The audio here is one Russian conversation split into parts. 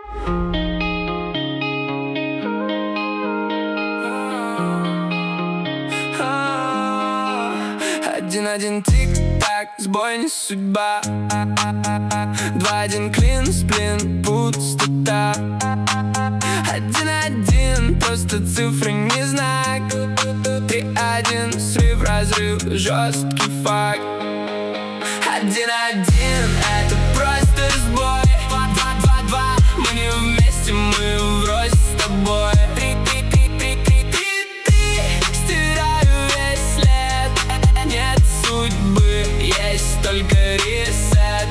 Один тик-так, сбой не судьба. 2-1 клин, сплин, пустота. 1-1, просто цифры, не знак. 3-1, срыв, разрыв, жесткий факт. 1-1, это просто сбой. 2-2-2, мы не вместе, мы врозь с тобой. 3-3-3-3-3-3-3, стираю весь след. Нет судьбы, есть только ресет.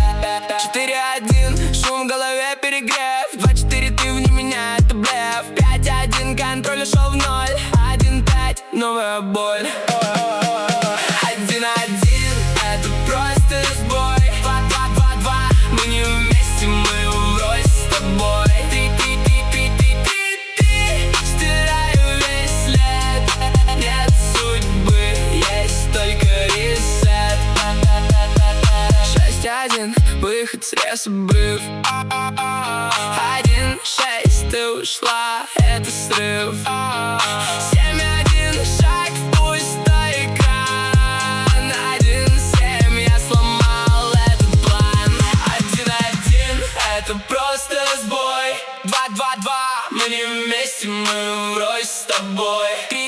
4-1, шум в голове, перегрев. 2-4, ты вне меня, это блеф. 5-1, контроль ушел в ноль. 1-5, новая боль. 1-1, это просто сбой. 2-2-2-2, мы не вместе, мы врозь с тобой. 3-3-3-3-3-3, стираю весь след. Нет судьбы, есть только ресет. 6-1, выход, срез, обрыв. 1-6, ты ушла, это срыв. 7-1, шаг в пустой экран. 1-7, я сломал этот план. 1-1, это просто сбой. 2-2-2, мы не вместе, мы врозь с тобой.